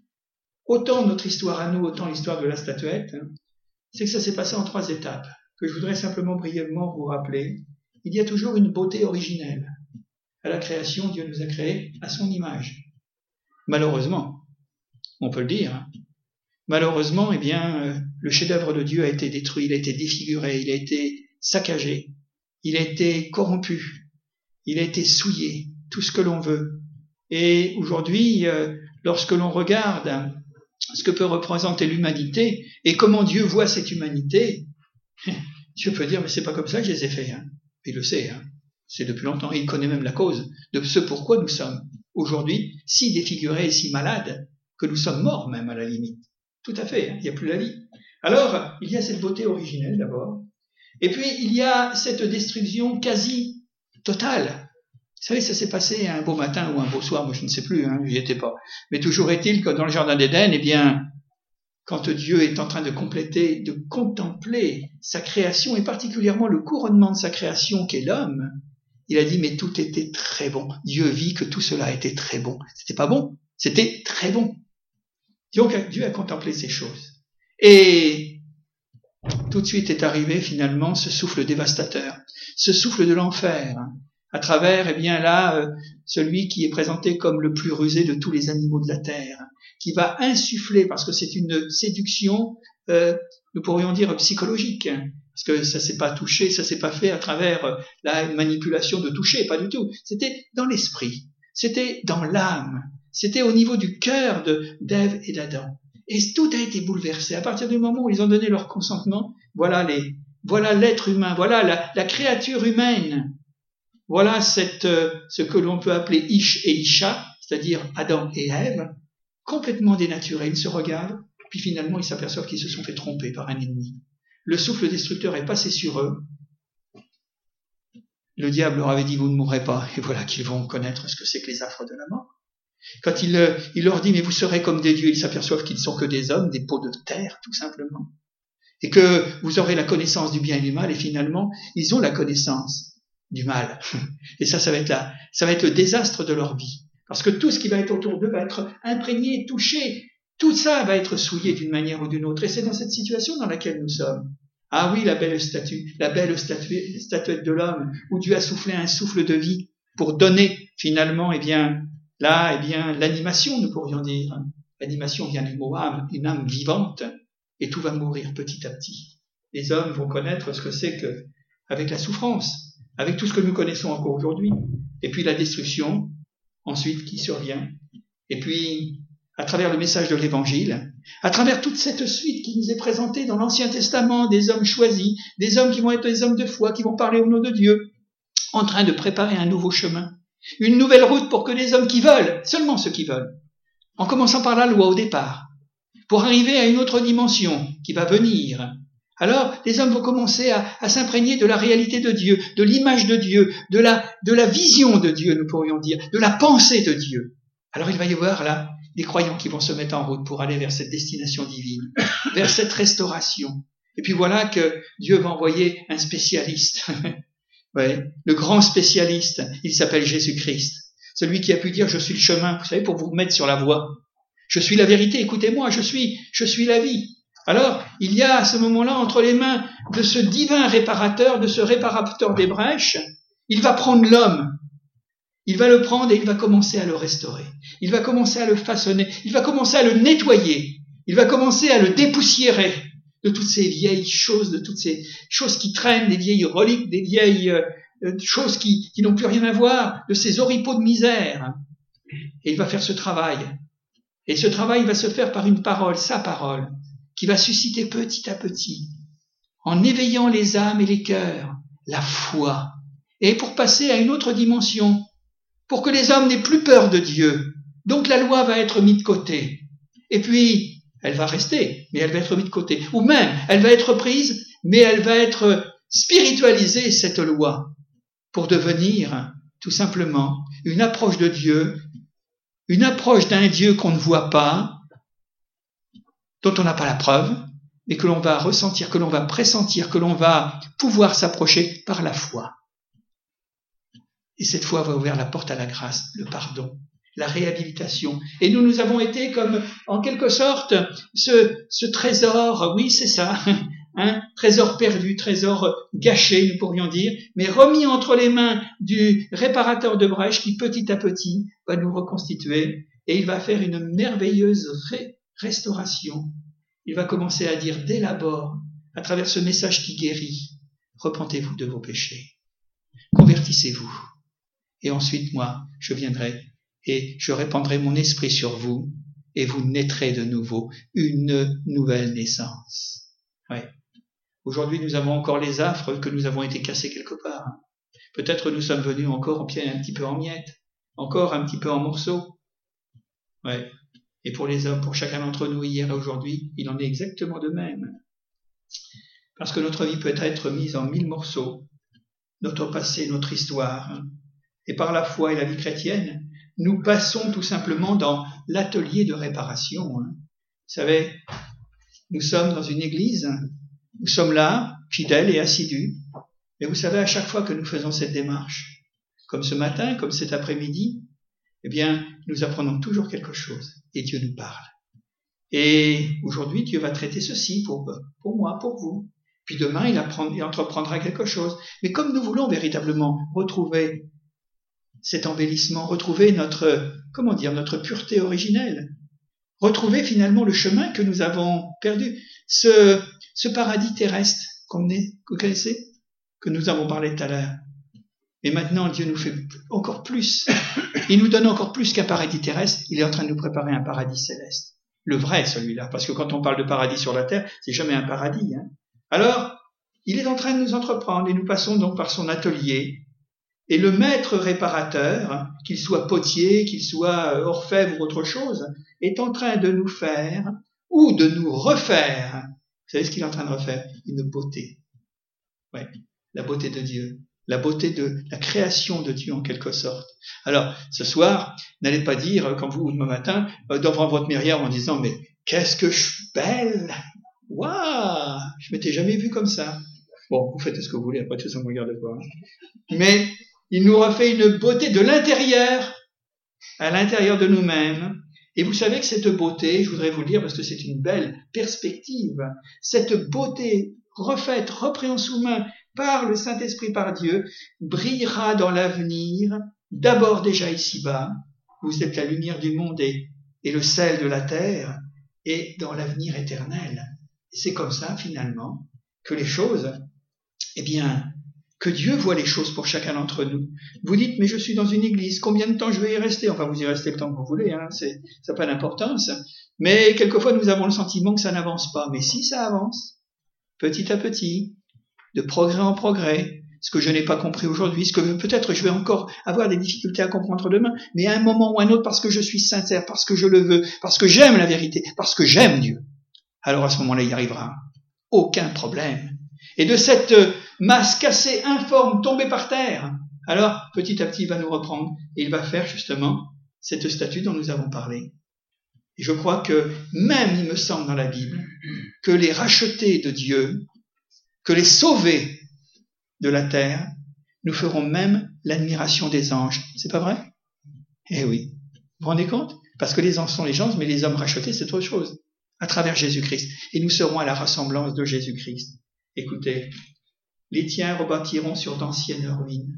autant notre histoire à nous, autant l'histoire de la statuette, c'est que ça s'est passé en 3 étapes, que je voudrais simplement brièvement vous rappeler. Il y a toujours une beauté originelle. À la création, Dieu nous a créés à son image. Malheureusement, on peut le dire, malheureusement, le chef-d'œuvre de Dieu a été détruit, il a été défiguré, il a été saccagé, il a été corrompu, il a été souillé, tout ce que l'on veut. Et aujourd'hui, lorsque l'on regarde ce que peut représenter l'humanité et comment Dieu voit cette humanité, Dieu peut dire, mais c'est pas comme ça que je les ai faits. Il le sait, c'est depuis longtemps, il connaît même la cause de ce pourquoi nous sommes aujourd'hui si défigurés et si malades que nous sommes morts même à la limite. Tout à fait, il n'y a plus la vie. Alors, il y a cette beauté originelle d'abord, et puis il y a cette destruction quasi totale. Vous savez, ça s'est passé un beau matin ou un beau soir, moi je ne sais plus, j'y étais pas. Mais toujours est-il que dans le jardin d'Éden, quand Dieu est en train de contempler sa création, et particulièrement le couronnement de sa création qu'est l'homme, il a dit, mais tout était très bon. Dieu vit que tout cela était très bon. C'était pas bon, c'était très bon. Donc Dieu a contemplé ces choses. Et tout de suite est arrivé finalement ce souffle dévastateur, ce souffle de l'enfer, à travers, celui qui est présenté comme le plus rusé de tous les animaux de la terre, qui va insuffler, parce que c'est une séduction, nous pourrions dire psychologique, parce que ça s'est pas touché, ça s'est pas fait à travers une manipulation de toucher, pas du tout. C'était dans l'esprit, c'était dans l'âme, c'était au niveau du cœur d'Ève et d'Adam. Et tout a été bouleversé. À partir du moment où ils ont donné leur consentement, voilà l'être humain, voilà la créature humaine. Voilà ce que l'on peut appeler Ish et Isha, c'est-à-dire Adam et Ève, complètement dénaturés. Ils se regardent, puis finalement ils s'aperçoivent qu'ils se sont fait tromper par un ennemi. Le souffle destructeur est passé sur eux. Le diable leur avait dit, vous ne mourrez pas, et voilà qu'ils vont connaître ce que c'est que les affres de la mort. Quand il leur dit, mais vous serez comme des dieux, ils s'aperçoivent qu'ils ne sont que des hommes, des pots de terre, tout simplement. Et que vous aurez la connaissance du bien et du mal, et finalement, ils ont la connaissance du mal. Et ça va être le désastre de leur vie. Parce que tout ce qui va être autour d'eux va être imprégné, touché. Tout ça va être souillé d'une manière ou d'une autre. Et c'est dans cette situation dans laquelle nous sommes. Ah oui, la belle statuette de l'homme, où Dieu a soufflé un souffle de vie pour donner finalement, l'animation, nous pourrions dire. L'animation vient du mot âme, une âme vivante, et tout va mourir petit à petit. Les hommes vont connaître ce que c'est que, avec la souffrance, avec tout ce que nous connaissons encore aujourd'hui, et puis la destruction, ensuite, qui survient, et puis, à travers le message de l'Évangile, à travers toute cette suite qui nous est présentée dans l'Ancien Testament, des hommes choisis, des hommes qui vont être des hommes de foi, qui vont parler au nom de Dieu, en train de préparer un nouveau chemin, une nouvelle route pour que les hommes qui veulent, seulement ceux qui veulent, en commençant par la loi au départ, pour arriver à une autre dimension qui va venir. Alors, les hommes vont commencer à s'imprégner de la réalité de Dieu, de l'image de Dieu, de la vision de Dieu, nous pourrions dire, de la pensée de Dieu. Alors, il va y avoir là des croyants qui vont se mettre en route pour aller vers cette destination divine, vers cette restauration. Et puis voilà que Dieu va envoyer un spécialiste. Ouais, le grand spécialiste, il s'appelle Jésus-Christ. Celui qui a pu dire, je suis le chemin, vous savez, pour vous mettre sur la voie. Je suis la vérité, écoutez-moi, je suis la vie. Alors, il y a à ce moment-là, entre les mains de ce divin réparateur, de ce réparateur des brèches, il va prendre l'homme. Il va le prendre et il va commencer à le restaurer. Il va commencer à le façonner. Il va commencer à le nettoyer. Il va commencer à le dépoussiérer de toutes ces vieilles choses, de toutes ces choses qui traînent, des vieilles reliques, des vieilles choses qui n'ont plus rien à voir, de ces oripeaux de misère. Et il va faire ce travail. Et ce travail va se faire par une parole, sa parole, qui va susciter petit à petit, en éveillant les âmes et les cœurs, la foi. Et pour passer à une autre dimension, pour que les hommes n'aient plus peur de Dieu. Donc la loi va être mise de côté. Et puis, elle va rester, mais elle va être mise de côté. Ou même, elle va être prise, mais elle va être spiritualisée, cette loi, pour devenir, tout simplement, une approche de Dieu, une approche d'un Dieu qu'on ne voit pas, dont on n'a pas la preuve, mais que l'on va ressentir, que l'on va pressentir, que l'on va pouvoir s'approcher par la foi. Et cette foi va ouvrir la porte à la grâce, le pardon, la réhabilitation. Et nous avons été comme, en quelque sorte, ce trésor, oui, c'est ça, trésor perdu, trésor gâché, nous pourrions dire, mais remis entre les mains du réparateur de brèches qui, petit à petit, va nous reconstituer et il va faire une merveilleuse restauration. Il va commencer à dire dès l'abord, à travers ce message qui guérit, repentez-vous de vos péchés, convertissez-vous. Et ensuite, moi, je viendrai et je répandrai mon esprit sur vous et vous naîtrez de nouveau, une nouvelle naissance. Ouais. Aujourd'hui, nous avons encore les affres que nous avons été cassés quelque part. Peut-être nous sommes venus encore un petit peu en miettes, encore un petit peu en morceaux. Ouais. Et pour les hommes, pour chacun d'entre nous hier et aujourd'hui, il en est exactement de même. Parce que notre vie peut être mise en 1000 morceaux, notre passé, notre histoire. Et par la foi et la vie chrétienne, nous passons tout simplement dans l'atelier de réparation. Vous savez, nous sommes dans une église, nous sommes là, fidèles et assidus, mais vous savez, à chaque fois que nous faisons cette démarche, comme ce matin, comme cet après-midi, eh bien, nous apprenons toujours quelque chose, et Dieu nous parle. Et aujourd'hui, Dieu va traiter ceci pour moi, pour vous. Puis demain, il entreprendra quelque chose. Mais comme nous voulons véritablement retrouver cet embellissement, retrouver notre pureté originelle, retrouver finalement le chemin que nous avons perdu, ce paradis terrestre qu'on vous connaissez, que nous avons parlé tout à l'heure. Et maintenant, Dieu nous fait encore plus. Il nous donne encore plus qu'un paradis terrestre. Il est en train de nous préparer un paradis céleste. Le vrai, celui-là. Parce que quand on parle de paradis sur la terre, c'est jamais un paradis. Alors, il est en train de nous entreprendre et nous passons donc par son atelier. Et le maître réparateur, qu'il soit potier, qu'il soit orfèvre ou autre chose, est en train de nous faire ou de nous refaire. Vous savez ce qu'il est en train de refaire? Une beauté. Ouais, la beauté de Dieu. La beauté de la création de Dieu en quelque sorte. Alors, ce soir, n'allez pas dire, comme vous, demain matin, devant votre miroir en disant, mais qu'est-ce que je suis belle! Waouh! Je m'étais jamais vu comme ça. Bon, vous faites ce que vous voulez, après tout ça me regarde pas. Mais il nous refait une beauté de l'intérieur, à l'intérieur de nous-mêmes. Et vous savez que cette beauté, je voudrais vous le dire parce que c'est une belle perspective, cette beauté refaite, reprise en sous-main par le Saint-Esprit, par Dieu, brillera dans l'avenir, d'abord déjà ici-bas, vous êtes la lumière du monde et le sel de la terre, et dans l'avenir éternel. Et c'est comme ça, finalement, que les choses, eh bien, que Dieu voit les choses pour chacun d'entre nous. Vous dites, mais je suis dans une église, combien de temps je vais y rester? Enfin, vous y restez le temps que vous voulez, ça n'a pas d'importance. Mais quelquefois, nous avons le sentiment que ça n'avance pas. Mais si ça avance, petit à petit, de progrès en progrès, ce que je n'ai pas compris aujourd'hui, ce que peut-être je vais encore avoir des difficultés à comprendre demain, mais à un moment ou à un autre, parce que je suis sincère, parce que je le veux, parce que j'aime la vérité, parce que j'aime Dieu, alors à ce moment-là, il y arrivera. Aucun problème. Et de cette masse cassée, informe, tombée par terre, alors petit à petit, il va nous reprendre et il va faire justement cette statue dont nous avons parlé. Et je crois que même, il me semble dans la Bible, que les rachetés de Dieu, que les sauvés de la terre, nous ferons même l'admiration des anges. C'est pas vrai? Eh oui. Vous vous rendez compte? Parce que les anges sont les anges, mais les hommes rachetés, c'est autre chose. À travers Jésus-Christ. Et nous serons à la ressemblance de Jésus-Christ. Écoutez, les tiens rebâtiront sur d'anciennes ruines.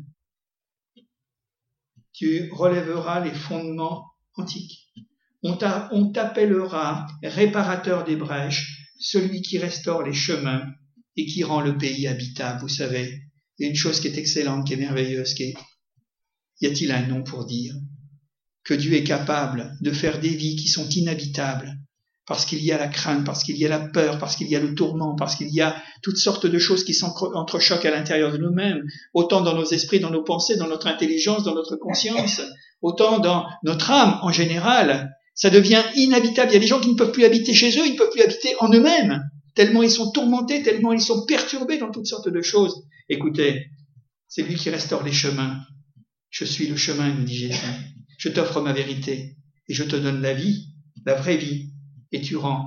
Tu relèveras les fondements antiques. On t'appellera réparateur des brèches, celui qui restaure les chemins et qui rend le pays habitable. Vous savez, il y a une chose qui est excellente, qui est merveilleuse, y a-t-il un nom pour dire que Dieu est capable de faire des vies qui sont inhabitables parce qu'il y a la crainte, parce qu'il y a la peur, parce qu'il y a le tourment, parce qu'il y a toutes sortes de choses qui s'entrechoquent à l'intérieur de nous-mêmes, autant dans nos esprits, dans nos pensées, dans notre intelligence, dans notre conscience, autant dans notre âme en général. Ça devient inhabitable. Il y a des gens qui ne peuvent plus habiter chez eux, ils ne peuvent plus habiter en eux-mêmes, tellement ils sont tourmentés, tellement ils sont perturbés dans toutes sortes de choses. Écoutez, c'est lui qui restaure les chemins. Je suis le chemin, nous dit Jésus. Je t'offre ma vérité et je te donne la vie, la vraie vie. Et tu rends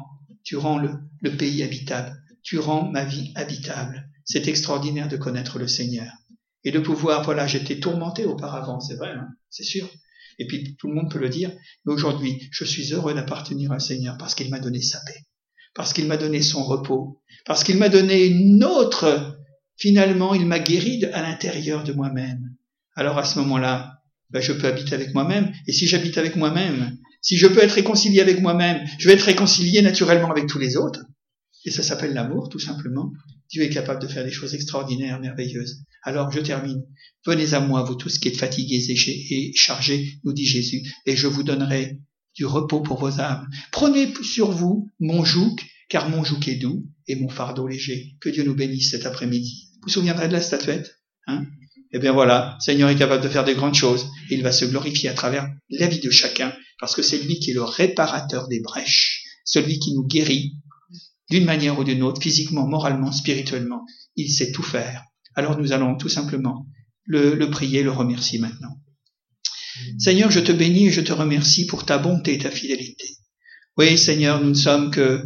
tu rends le pays habitable, tu rends ma vie habitable. C'est extraordinaire de connaître le Seigneur. Et de pouvoir, voilà, j'étais tourmenté auparavant, c'est vrai, hein, c'est sûr. Et puis tout le monde peut le dire, mais aujourd'hui, je suis heureux d'appartenir au Seigneur parce qu'il m'a donné sa paix, parce qu'il m'a donné son repos, parce qu'il m'a donné une autre, finalement, il m'a guéri à l'intérieur de moi-même. Alors à ce moment-là, je peux habiter avec moi-même, et si j'habite avec moi-même, si je peux être réconcilié avec moi-même, je vais être réconcilié naturellement avec tous les autres. Et ça s'appelle l'amour, tout simplement. Dieu est capable de faire des choses extraordinaires, merveilleuses. Alors, je termine. Venez à moi, vous tous qui êtes fatigués et chargés, nous dit Jésus, et je vous donnerai du repos pour vos âmes. Prenez sur vous mon joug, car mon joug est doux et mon fardeau léger. Que Dieu nous bénisse cet après-midi. Vous vous souviendrez de la statuette, hein? Eh bien voilà, le Seigneur est capable de faire des grandes choses, et il va se glorifier à travers la vie de chacun, parce que c'est lui qui est le réparateur des brèches, celui qui nous guérit d'une manière ou d'une autre, physiquement, moralement, spirituellement. Il sait tout faire. Alors nous allons tout simplement le prier, le remercier maintenant. Seigneur, je te bénis et je te remercie pour ta bonté et ta fidélité. Oui, Seigneur, nous ne sommes que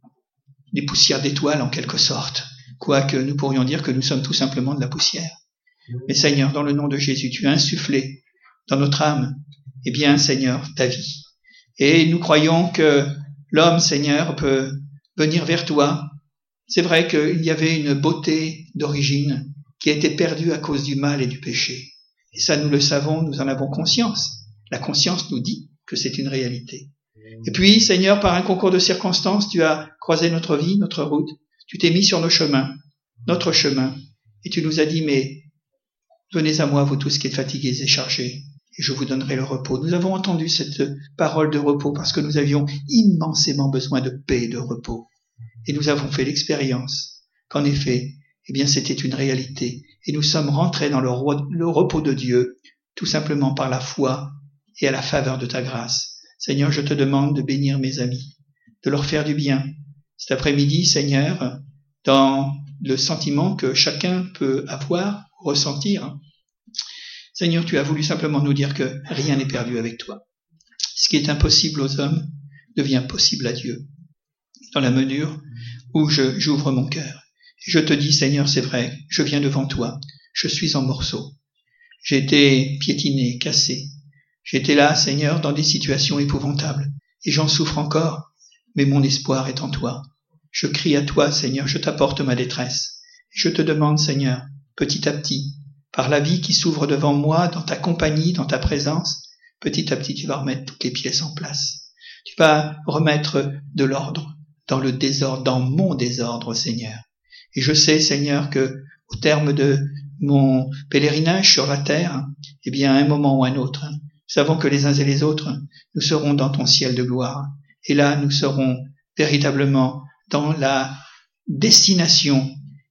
des poussières d'étoiles en quelque sorte, quoique nous pourrions dire que nous sommes tout simplement de la poussière. Mais Seigneur, dans le nom de Jésus, tu as insufflé dans notre âme, eh bien, Seigneur, ta vie. Et nous croyons que l'homme, Seigneur, peut venir vers toi. C'est vrai qu'il y avait une beauté d'origine qui a été perdue à cause du mal et du péché. Et ça, nous le savons, nous en avons conscience. La conscience nous dit que c'est une réalité. Et puis, Seigneur, par un concours de circonstances, tu as croisé notre vie, notre route. Tu t'es mis sur nos chemins, notre chemin. Et tu nous as dit, mais venez à moi, vous tous qui êtes fatigués et chargés, et je vous donnerai le repos. Nous avons entendu cette parole de repos parce que nous avions immensément besoin de paix et de repos. Et nous avons fait l'expérience qu'en effet, eh bien, c'était une réalité. Et nous sommes rentrés dans le repos de Dieu, tout simplement par la foi et à la faveur de ta grâce. Seigneur, je te demande de bénir mes amis, de leur faire du bien. Cet après-midi, Seigneur, dans le sentiment que chacun peut avoir, ressentir, Seigneur, tu as voulu simplement nous dire que rien n'est perdu avec toi. Ce qui est impossible aux hommes devient possible à Dieu, dans la mesure où j'ouvre mon cœur. Je te dis, Seigneur, c'est vrai, je viens devant toi, je suis en morceaux. J'ai été piétiné, cassé. J'étais là, Seigneur, dans des situations épouvantables, et j'en souffre encore, mais mon espoir est en toi. Je crie à toi, Seigneur, je t'apporte ma détresse. Je te demande, Seigneur, petit à petit, par la vie qui s'ouvre devant moi, dans ta compagnie, dans ta présence, petit à petit, tu vas remettre toutes les pièces en place. Tu vas remettre de l'ordre dans le désordre, dans mon désordre, Seigneur. Et je sais, Seigneur, que au terme de mon pèlerinage sur la terre, eh bien, à un moment ou à un autre, nous savons que les uns et les autres, nous serons dans ton ciel de gloire. Et là, nous serons véritablement dans la destination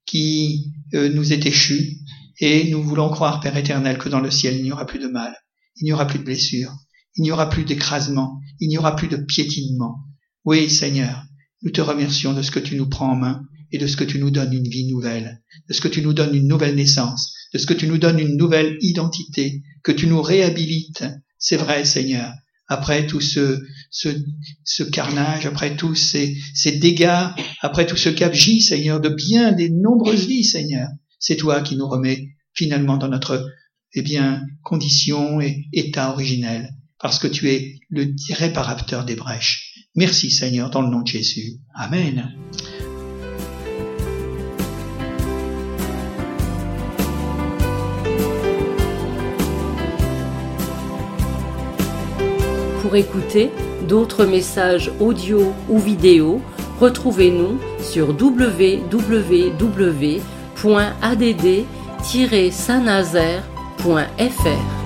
qui nous est échue. Et nous voulons croire, Père éternel, que dans le ciel, il n'y aura plus de mal, il n'y aura plus de blessures, il n'y aura plus d'écrasement, il n'y aura plus de piétinement. Oui, Seigneur, nous te remercions de ce que tu nous prends en main et de ce que tu nous donnes une vie nouvelle, de ce que tu nous donnes une nouvelle naissance, de ce que tu nous donnes une nouvelle identité, que tu nous réhabilites. C'est vrai, Seigneur, après tout ce carnage, après tous ces dégâts, après tout ce gabegie, Seigneur, de bien des nombreuses vies, Seigneur, c'est toi qui nous remets finalement dans notre, condition et état originel, parce que tu es le réparateur des brèches. Merci, Seigneur, dans le nom de Jésus. Amen. Pour écouter d'autres messages audio ou vidéo, retrouvez-nous sur www.add-saint-nazaire.fr.